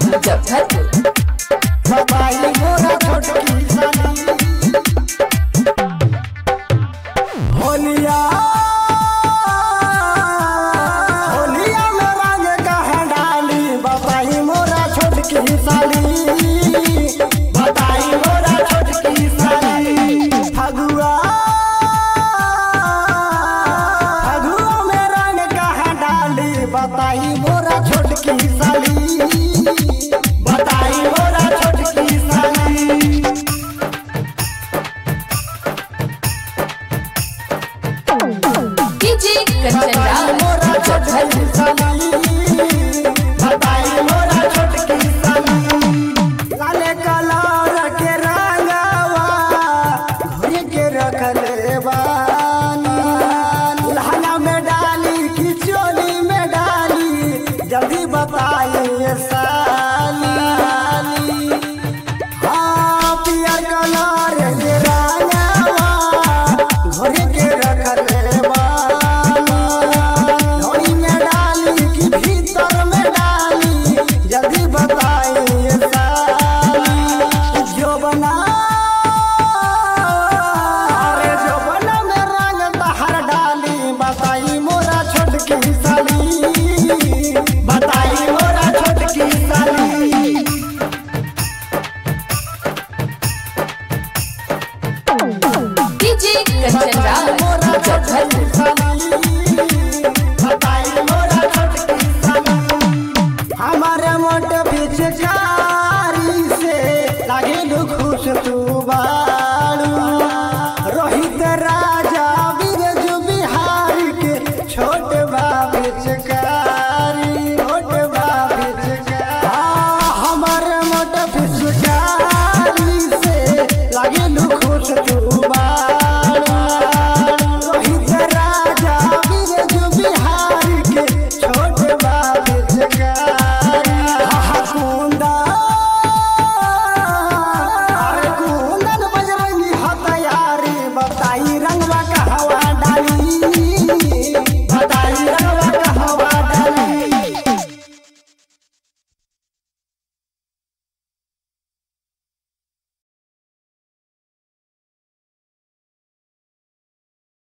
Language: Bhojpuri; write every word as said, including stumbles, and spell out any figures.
मुजफ्फरपुर। बताई मोरा छोटकी साली होलिया होलिया में रंग कहाँ डाली। बताई मोरा छोटकी साली बताई मोरा छोटकी साली फगुआ फगुआ में रंग कहाँ डाली। बताई मोरा छोटकी साली बताई मोरा छोटकी साली डीजे कंचन राज मोरा छोटकी मुजफ्फरपुर। साली